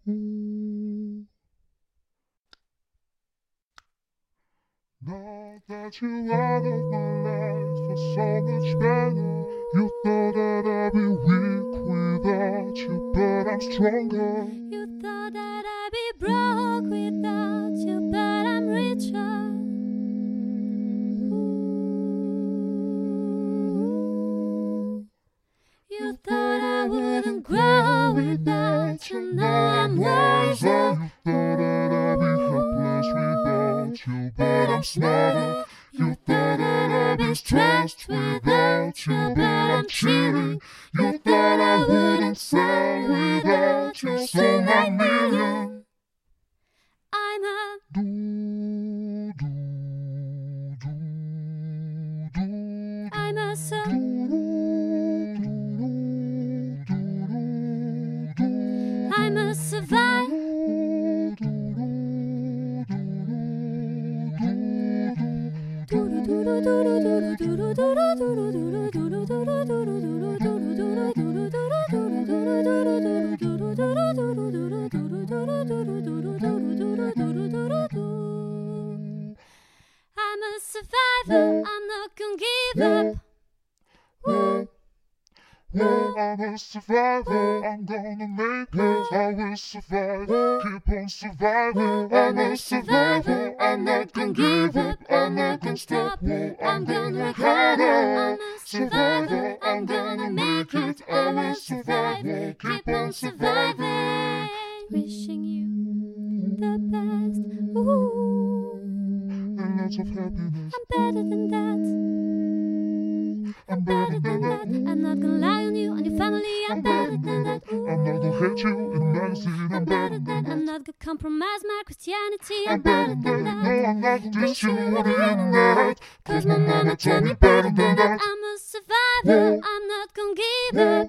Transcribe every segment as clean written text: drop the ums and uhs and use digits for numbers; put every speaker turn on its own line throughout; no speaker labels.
Now that you're out of my life for so much better. You thought that I'd be weak without you, but I'm stronger.
You thought that I'd be broke without you, but I'm richer. You thought I wouldn't grow without you, now I'm wiser.
You thought that I'd be helpless without you, but I'm smarter. You thought that I'd be stressed without you, but I'm cheating. You thought I wouldn't sell without you, so my million.
I'm a
Do, do, do, do,
I'm a sur-
do, do, do,
I'm a survivor. I'm a survivor, I'm not gonna give up.
I'm a survivor, I'm gonna make it. I will survive, keep on surviving. I'm a survivor, I'm not gonna give up. I'm not gonna stop, I'm gonna work harder.
I'm a
Survivor, I'm gonna make it. I will survive, keep on surviving.
Wishing you the best. Ooh,
And lots of happiness.
I'm better than that.
I'm better than that.
I'm not gonna lie on you, on your family. I'm better than that.
I'm not gonna hate you in a magazine. I'm better than
I'm
that.
not gonna compromise my Christianity.
I'm
I'm
better
better
than
than
that. No,
that.
I'm not gonna diss you on the internet. Cause my mama told me better than that.
I'm a survivor. I'm not gonna give up.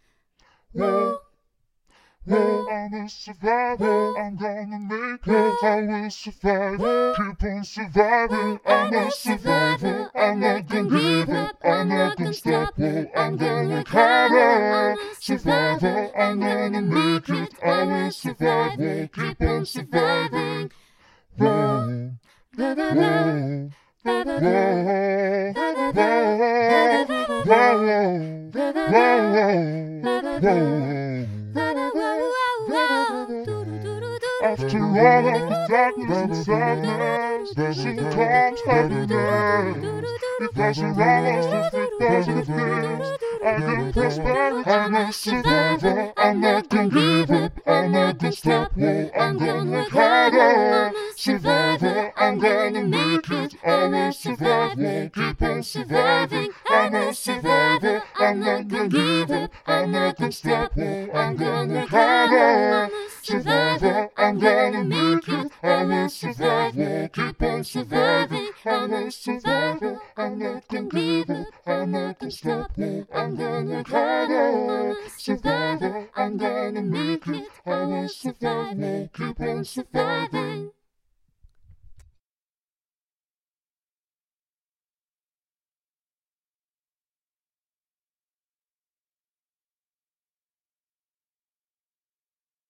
I'm a survivor, I'm gonna make it. I will survive, keep on surviving. I'm a survivor, I'm not gonna give up. I'm not gonna stop, I'm gonna work harder. Survivor, I'm gonna make it. I will survive, keep on surviving. Whoa, whoa, whoa, whoa, whoa, whoa, whoa. After all of the darkness and sadness, soon comes happiness. If I surround us with positive things, I can prosper. I'm a survivor, I'm not gonna give up. I'm not gonna stop, I'm gonna work harder. Survivor, I'm gonna make it. I will survive, keep on surviving. I'm a survivor, I'm not gonna give up. I'm not gonna stop, I'm gonna work harder. Survivor, I'm gonna make it. I will survive, keep on surviving. I'm a survivor, I'm not gonna give up. I'm not gonna stop, I'm gonna work harder. Survivor, I'm gonna make it. I will survive, keep on surviving.